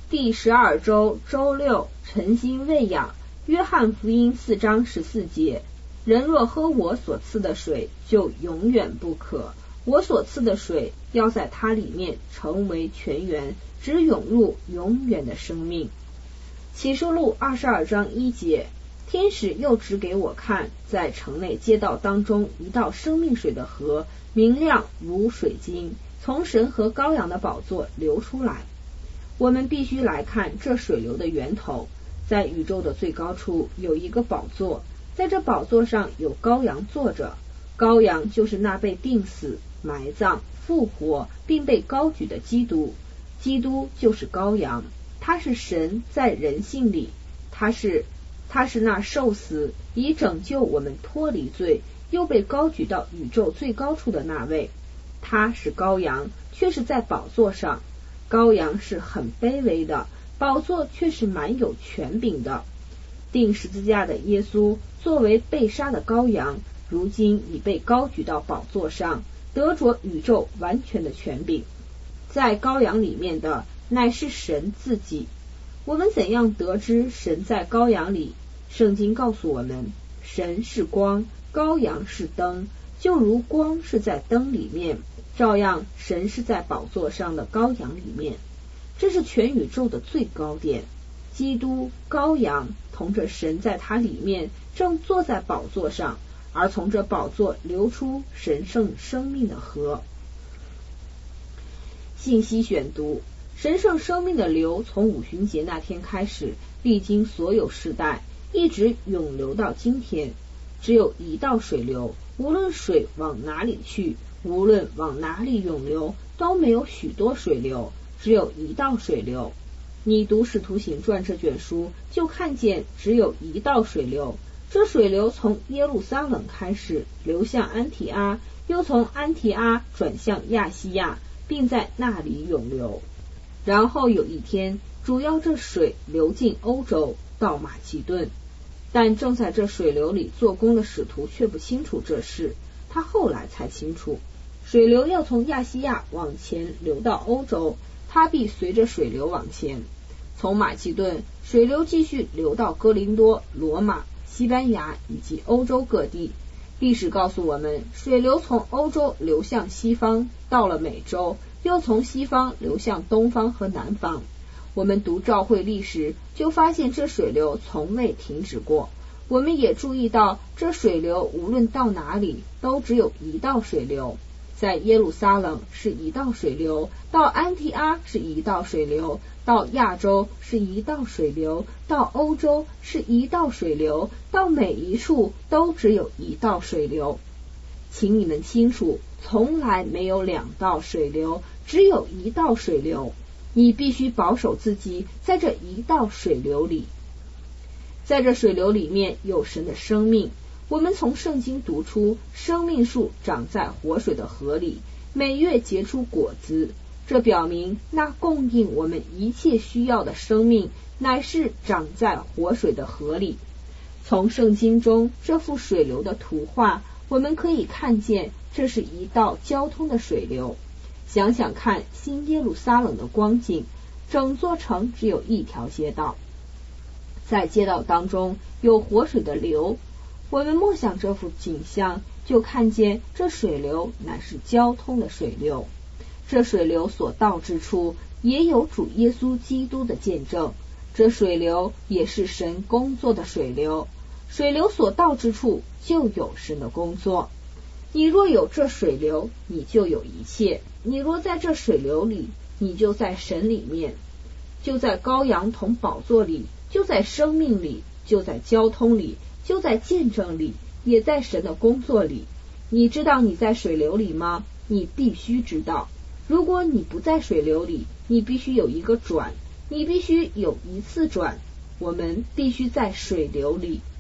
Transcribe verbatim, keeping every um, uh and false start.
第十二周周六，晨星喂养。约翰福音四章十四节，人若喝我所赐的水，就永远不渴。我所赐的水要在它里面成为泉源，直涌入永远的生命。启示录二十二章一节，天使又指给我看，在城内街道当中一道生命水的河，明亮如水晶，从神和羔羊的宝座流出来。我们必须来看这水流的源头。在宇宙的最高处有一个宝座，在这宝座上有羔羊坐着，羔羊就是那被钉死、埋葬、复活并被高举的基督。基督就是羔羊，他是神在人性里，他是他是那受死以拯救我们脱离罪，又被高举到宇宙最高处的那位。他是羔羊，却是在宝座上。羔羊是很卑微的，宝座却是蛮有权柄的。钉十字架的耶稣作为被杀的羔羊，如今已被高举到宝座上，得着宇宙完全的权柄。在羔羊里面的乃是神自己。我们怎样得知神在羔羊里？圣经告诉我们，神是光，羔羊是灯，就如光是在灯里面，照样神是在宝座上的羔羊里面。这是全宇宙的最高点。基督羔羊同着神在他里面正坐在宝座上，而从这宝座流出神圣生命的河。信息选读：神圣生命的流从五旬节那天开始，历经所有世代，一直涌流到今天。只有一道水流，无论水往哪里去，无论往哪里涌流，都没有许多水流，只有一道水流。你读《使徒行传》这卷书，就看见只有一道水流。这水流从耶路撒冷开始，流向安提阿，又从安提阿转向亚细亚，并在那里涌流。然后有一天，主要这水流进欧洲，到马其顿。但正在这水流里做工的使徒却不清楚这事，他后来才清楚。水流要从亚细亚往前流到欧洲，它必随着水流往前。从马其顿，水流继续流到哥林多、罗马、西班牙以及欧洲各地。历史告诉我们，水流从欧洲流向西方，到了美洲，又从西方流向东方和南方。我们读教会历史，就发现这水流从未停止过。我们也注意到，这水流无论到哪里，都只有一道水流。在耶路撒冷是一道水流，到安提阿是一道水流，到亚洲是一道水流，到欧洲是一道水流，到每一处都只有一道水流。请你们清楚，从来没有两道水流，只有一道水流。你必须保守自己在这一道水流里。在这水流里面有神的生命。我们从圣经读出，生命树长在活水的河里，每月结出果子。这表明那供应我们一切需要的生命，乃是长在活水的河里。从圣经中这幅水流的图画，我们可以看见，这是一道交通的水流。想想看新耶路撒冷的光景，整座城只有一条街道，在街道当中有活水的流。我们默想这幅景象，就看见这水流乃是交通的水流。这水流所到之处，也有主耶稣基督的见证。这水流也是神工作的水流。水流所到之处，就有神的工作。你若有这水流，你就有一切。你若在这水流里，你就在神里面，就在羔羊同宝座里，就在生命里，就在交通里，就在见证里，也在神的工作里。你知道你在水流里吗？你必须知道。如果你不在水流里，你必须有一个转，你必须有一次转。我们必须在水流里。